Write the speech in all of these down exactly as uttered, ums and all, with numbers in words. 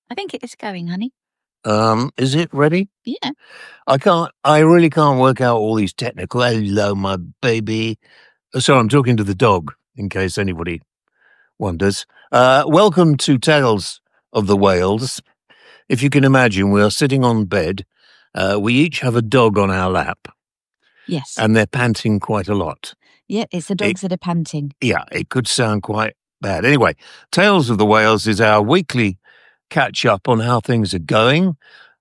I think it is going, honey. Um, is it ready? Yeah. I can't, I really can't work out all these technical, hello, my baby. Sorry, I'm talking to the dog, in case anybody wonders. Uh, welcome to Tales of the Whales. If you can imagine, we are sitting on bed. Uh, we each have a dog on our lap. Yes. And they're panting quite a lot. Yeah, it's the dogs it, that are panting. Yeah, it could sound quite bad. Anyway, Tales of the Whales is our weekly catch up on how things are going.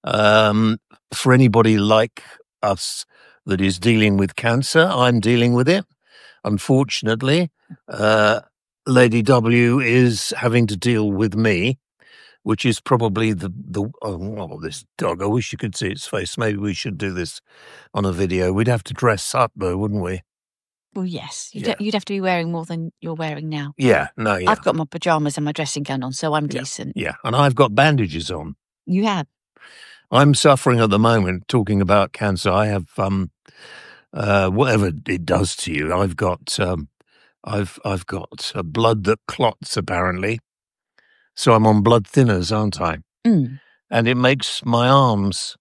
Um, for anybody like us that is dealing with cancer, I'm dealing with it. Unfortunately, uh, Lady W is having to deal with me, which is probably the, the oh, oh, this dog. I wish you could see its face. Maybe we should do this on a video. We'd have to dress up, though, wouldn't we? Well, yes. You'd, Yeah. you'd have to be wearing more than you're wearing now. Yeah, no, yeah. I've got my pyjamas and my dressing gown on, so I'm yeah, decent. Yeah, and I've got bandages on. You have? I'm suffering at the moment, talking about cancer. I have, um, uh, whatever it does to you, I've got, um, I've, I've got uh, blood that clots, apparently. So I'm on blood thinners, aren't I? Mm. And it makes my arms,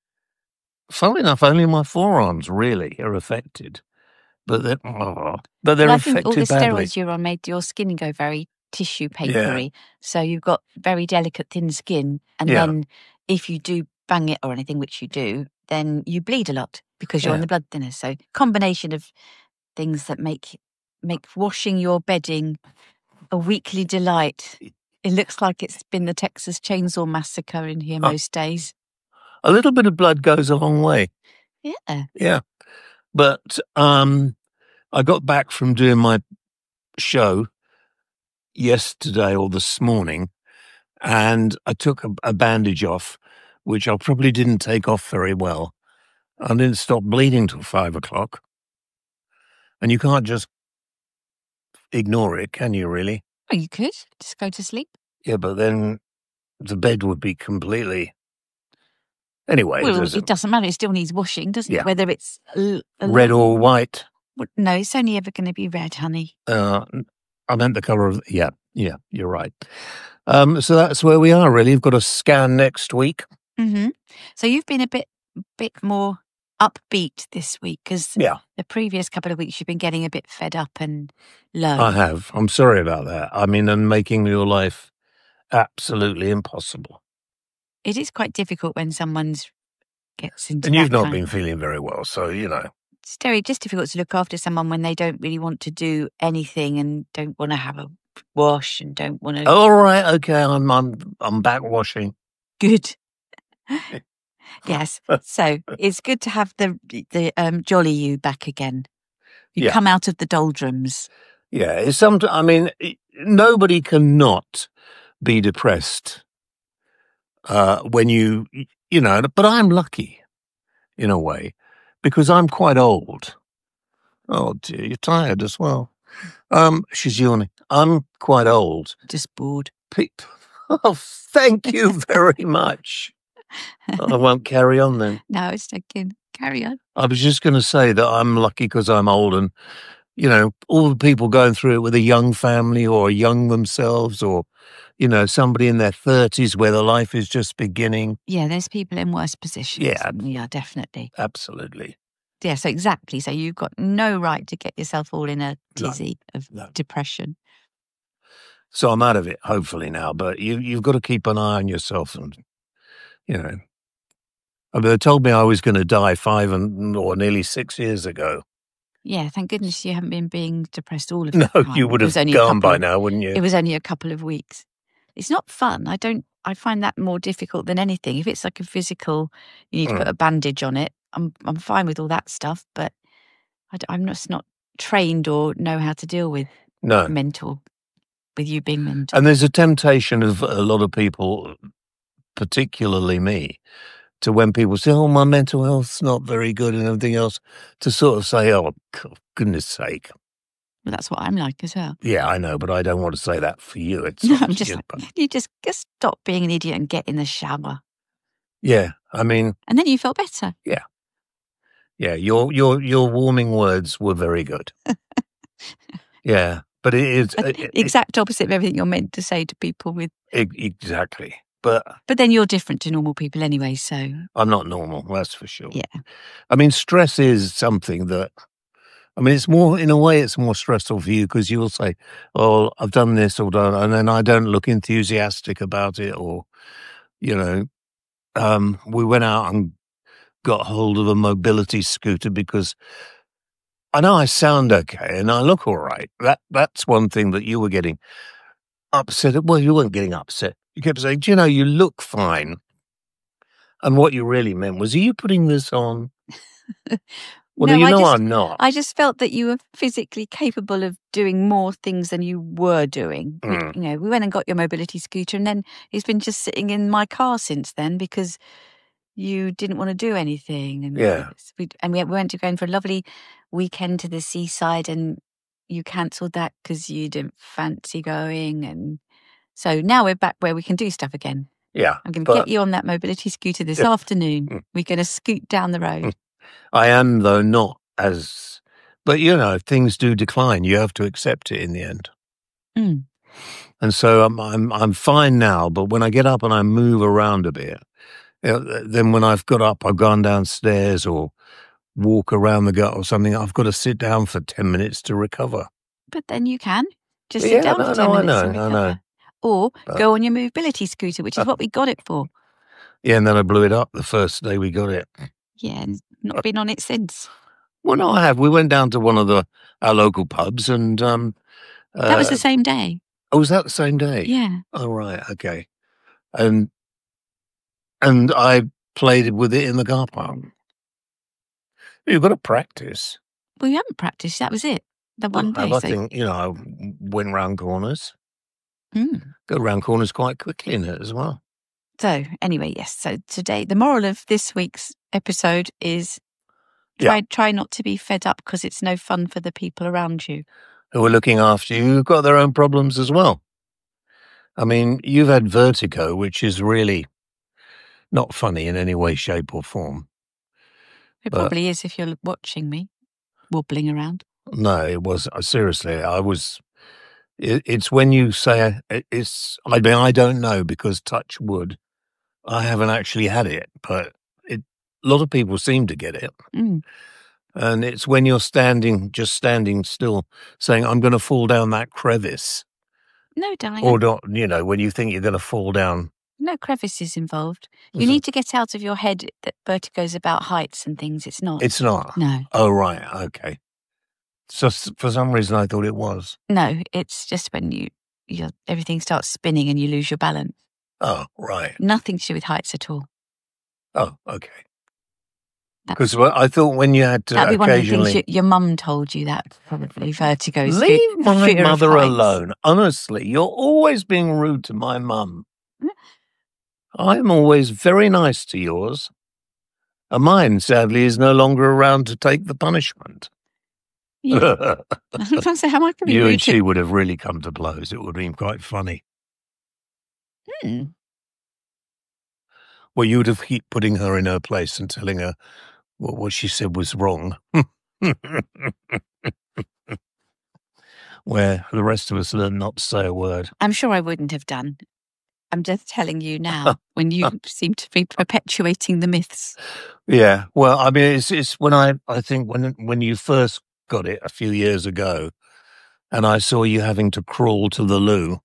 funnily enough, only my forearms really are affected. But they're, oh, but they're well, I affected think all the badly. steroids you're on made your skin go very tissue Yeah. papery. So you've got very delicate, thin skin. And Yeah. then if you do bang it or anything, which you do, then you bleed a lot because you're Yeah. on the blood thinner. So combination of things that make make washing your bedding a weekly delight. It looks like it's been the Texas Chainsaw Massacre in here Oh. most days. A little bit of blood goes a long way. Yeah. Yeah. But um, I got back from doing my show yesterday or this morning, and I took a, a bandage off, which I probably didn't take off very well. I didn't stop bleeding till five o'clock. And you can't just ignore it, can you, really? Oh, you could just go to sleep. Yeah, but then the bed would be completely... Anyway, Well, there's a- it doesn't matter. It still needs washing, doesn't Yeah. it? Whether it's a, a red or white. Well, no, it's only ever going to be red, honey. Uh, I meant the colour of... Yeah, yeah, you're right. Um, so that's where we are, really. We've got a scan next week. Mm-hmm. So you've been a bit, bit more upbeat this week because Yeah, the previous couple of weeks you've been getting a bit fed up and low. I have. I'm sorry about that. I mean, and making your life absolutely impossible. It is quite difficult when someone's gets into And that you've not kind been of- feeling very well, so, you know. It's very just difficult to look after someone when they don't really want to do anything and don't want to have a wash and don't want to. All right, okay, I'm I'm I'm back washing. Good. Yes. So it's good to have the the um, jolly you back again. You Yeah. come out of the doldrums. Yeah, it's some. I mean, it- nobody cannot be depressed uh, when you you know. But I'm lucky in a way because I'm quite old. Oh dear, you're tired as well. Um, she's yawning. I'm quite old. Just bored. Pete. Oh, thank you very much. I won't carry on then. No, it's okay. Carry on. I was just going to say that I'm lucky because I'm old and, you know, all the people going through it with a young family or young themselves or, you know, somebody in their thirties where their life is just beginning. Yeah, there's people in worse positions. Yeah. Yeah, definitely. Absolutely. Yeah, so exactly. So you've got no right to get yourself all in a No, tizzy of no. depression. So I'm out of it, hopefully now, but you, you've got to keep an eye on yourself and, you know, I mean, they told me I was going to die five and or nearly six years ago. Yeah, thank goodness you haven't been being depressed all of No, the time. you would It have was only a gone couple by of- now, wouldn't you? It was only a couple of weeks. It's not fun. I don't. I find that more difficult than anything. If it's like a physical, you need to Mm. put a bandage on it. I'm I'm fine with all that stuff, but I, am just not trained or know how to deal with No. mental. With you being mental. And there's a temptation of a lot of people, particularly me, to when people say, oh, my mental health's not very good and everything else, to sort of say, oh, for goodness sake. Well, that's what I'm like as well. Yeah, I know, but I don't want to say that for you. It's No, up I'm to just you, like, but- you just, just stop being an idiot and get in the shower. Yeah, I mean, And then you feel better. yeah, your your your warming words were very good. Yeah, but it is Uh, it- it- Exact opposite of everything you're meant to say to people with it- exactly. But But then you're different to normal people anyway, so I'm not normal, that's for sure. yeah. I mean, stress is something that, I mean, it's more, in a way, it's more stressful for you because you'll say, oh, I've done this or done, and then I don't look enthusiastic about it, or, you know, um, we went out and got hold of a mobility scooter because I know I sound okay and I look all right. That That's one thing that you were getting upset at. Well, you weren't getting upset. You kept saying, do you know, you look fine. And what you really meant was, are you putting this on? Well, No, you I know just- I'm not. I just felt that you were physically capable of doing more things than you were doing. We- Mm. you know, we went and got your mobility scooter, and then it's been just sitting in my car since then because you didn't want to do anything. And Yeah. we, and we went to going for a lovely weekend to the seaside, and you cancelled that because you didn't fancy going. And so now we're back where we can do stuff again. Yeah. I'm going to but get you on that mobility scooter this Yeah. afternoon. Mm. We're going to scoot down the road. I am, though, not as, but you know, if things do decline, you have to accept it in the end. Mm. And so I'm, I'm, I'm fine now, but when I get up and I move around a bit, you know, then when I've got up, I've gone downstairs or walk around the gut or something, I've got to sit down for ten minutes to recover. But then you can just Yeah, sit down no, for ten no, I minutes know, and I recover. know. Or But- go on your mobility scooter, which is what we got it for. Yeah, and then I blew it up the first day we got it. Yeah, and not been on it since. Well, no, I have. We went down to one of the our local pubs, and um, uh, That was the same day. oh, was that the same day? Yeah. Oh, right, okay. And and I played with it in the car park. You've got to practice. Well, you haven't practiced. That was it. The one Well, day. I So, think, you know, I went round corners. Mm. Go round corners quite quickly in it as well. so anyway, yes. So today, the moral of this week's episode is Yeah. try try not to be fed up because it's no fun for the people around you. Who are looking after you, who've got their own problems as well. I mean, you've had vertigo, which is really not funny in any way, shape or form. It But- probably is if you're watching me wobbling around. No, it was, uh, seriously, I was, it, it's when you say, it, it's, I mean, I don't know because touch wood, I haven't actually had it, but it, a lot of people seem to get it. Mm. And it's when you're standing, just standing still, saying, I'm going to fall down that crevice. No, darling. Or not, you know, when you think you're going to fall down. No crevices involved. You Is it- need to get out of your head that vertigo's about heights and things. It's not. It's not. no, Oh, right. Okay. So s- for some reason, I thought it was. no. It's just when you, you everything starts spinning and you lose your balance. Oh, right. Nothing to do with heights at all. Oh, okay. That- Because I thought when you had to That'd be one of the things occasionally your, your mum told you. That probably vertigo. is leave fe- my fear of mother heights. alone. Honestly, you're always being rude to my mum. Mm. I'm always very nice to yours. And mine, sadly, is no longer around to take the punishment. Yeah. I'm trying to say how I can be You rude and to- she would have really come to blows. It would have been quite funny. Hmm. Well, you would have keep putting her in her place and telling her what, what she said was wrong. Where the rest of us learn not to say a word. I'm sure I wouldn't have done. I'm just telling you now when you seem to be perpetuating the myths. Yeah. Well, I mean, it's it's when I I think when when you first got it a few years ago, and I saw you having to crawl to the loo.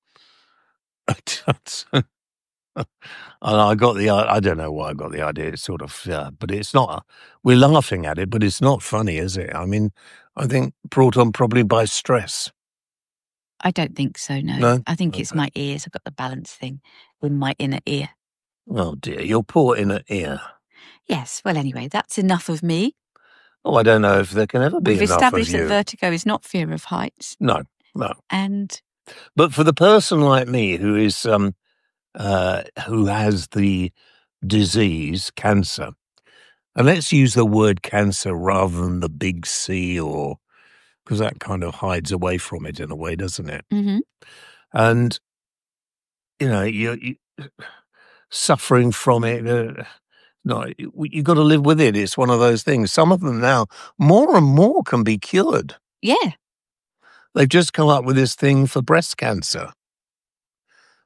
And I got the I I don't know why I got the idea. It's sort of yeah, but it's not. We're laughing at it, but it's not funny, is it? I mean, I think brought on probably by stress. I don't think so, no. No? I think it's Okay. my ears. I've got the balance thing in my inner ear. Oh dear, your poor inner ear. Yes, well, anyway, that's enough of me. Oh, I don't know if there can ever be We've enough established of that you. vertigo is not fear of heights. No, no. And But for the person like me who is um uh who has the disease cancer, and let's use the word cancer rather than the big C, or because that kind of hides away from it in a way, doesn't it? mhm, And you know, you, you suffering from it. Uh, no, you, you got to live with it. It's one of those things. Some of them now, more and more, can be cured. yeah, They've just come up with this thing for breast cancer.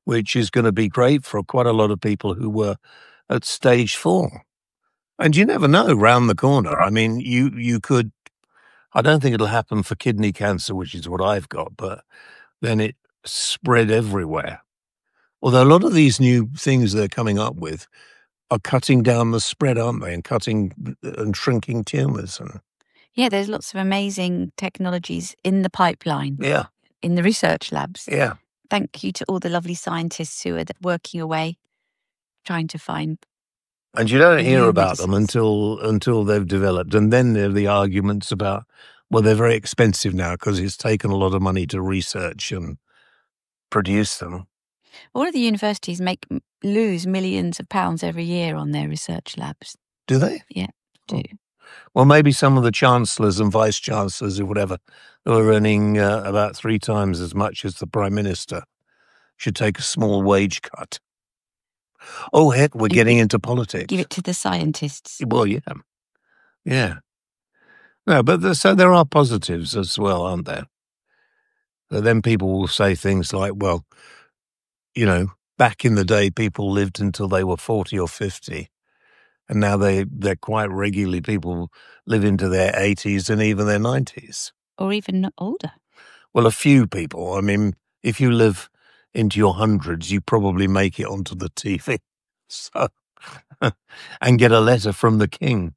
which is going to be great for quite a lot of people who were at stage four. And you never know round the corner. I mean, you, you could, I don't think it'll happen for kidney cancer, which is what I've got, but then it spread everywhere. Although a lot of these new things they're coming up with are cutting down the spread, aren't they? And cutting and shrinking tumours. And yeah, there's lots of amazing technologies in the pipeline. Yeah. In the research labs. Yeah. Thank you to all the lovely scientists who are working away, trying to find. And you don't hear about them until until they've developed. And then there are the arguments about, well, they're very expensive now because it's taken a lot of money to research and produce them. All of the universities make lose millions of pounds every year on their research labs. Do they? Yeah, do. Oh. Well, maybe some of the chancellors and vice chancellors or whatever who are earning uh, about three times as much as the prime minister should take a small wage cut. Oh, heck, we're Give getting it, into politics. Give it to the scientists. Well, yeah. Yeah. No, but the, so there are positives as well, aren't there? So then people will say things like, well, you know, back in the day, people lived until they were forty or fifty. And now they, they're quite regularly, people live into their eighties and even their nineties. Or even older. Well, a few people. I mean, if you live into your hundreds, you probably make it onto the T V. So, and get a letter from the king.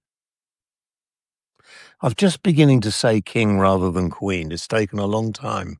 I'm just beginning to say king rather than queen. It's taken a long time.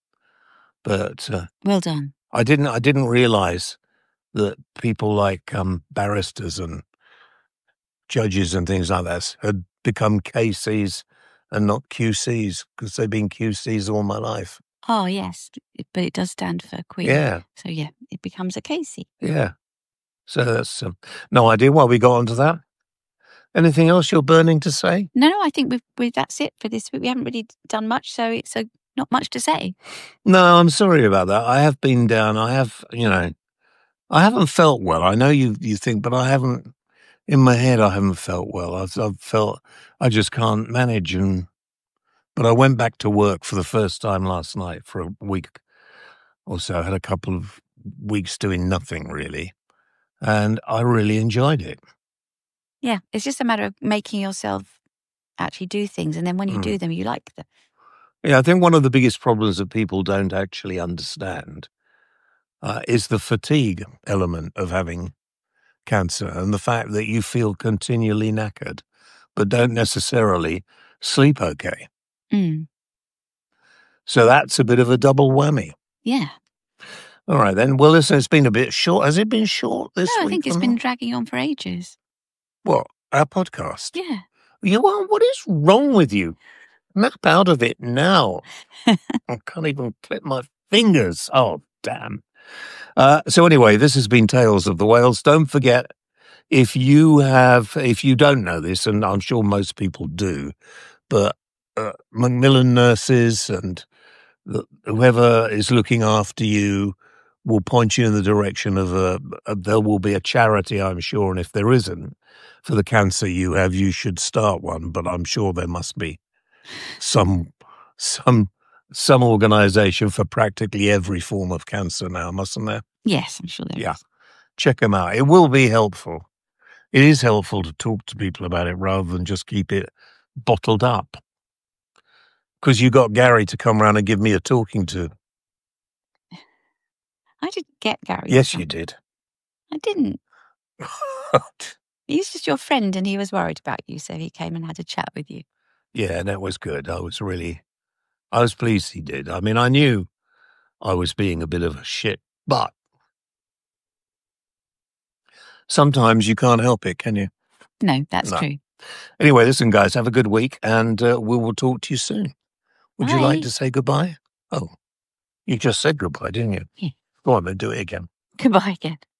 But uh, well done. I didn't I didn't realize that people like um, barristers and judges and things like that had become K Cs and not Q Cs because they've been Q Cs all my life. Oh, yes, but it does stand for Queen. Yeah. So, yeah, it becomes a K C. Yeah. So that's um, no idea why we got onto that. Anything else you're burning to say? No, no, I think we've, we that's it for this week. We haven't really done much, so it's a, not much to say. No, I'm sorry about that. I have been down. I have, you know, I haven't felt well. I know you, you think, but I haven't, in my head, I haven't felt well. I've, I've felt I just can't manage. And But I went back to work for the first time last night for a week or so. I had a couple of weeks doing nothing really. And I really enjoyed it. Yeah, it's just a matter of making yourself actually do things. And then when you mm. do them, you like them. Yeah, I think one of the biggest problems that people don't actually understand uh, is the fatigue element of having cancer and the fact that you feel continually knackered, but don't necessarily sleep okay. Mm. So that's a bit of a double whammy. Yeah. All right, then. Well, listen, it's been a bit short. Has it been short this no, week? I think it's been dragging on for ages. What? Our podcast? Yeah. You are? What is wrong with you? Snap out of it now. I can't even clip my fingers. Oh, damn. Uh, so anyway, this has been Tales of the Whales. Don't forget, if you have, if you don't know this, and I'm sure most people do, but uh, Macmillan nurses and the, whoever is looking after you will point you in the direction of a, a, there will be a charity, I'm sure, and if there isn't, for the cancer you have, you should start one, but I'm sure there must be some some some organization for practically every form of cancer now, mustn't there? Yes, I'm sure there yeah. is. Check them out. It will be helpful. It is helpful to talk to people about it rather than just keep it bottled up. Because you got Gary to come around and give me a talking to. I didn't get Gary. Yes, you did. I didn't. He's just your friend and he was worried about you, so he came and had a chat with you. Yeah, that was good. I was really, I was pleased he did. I mean, I knew I was being a bit of a shit, but sometimes you can't help it, can you? No, that's no. true. Anyway, listen, guys, have a good week and uh, we will talk to you soon. Would Bye. you like to say goodbye? Oh, you just said goodbye, didn't you? Yeah. Go on, then do it again. Goodbye again.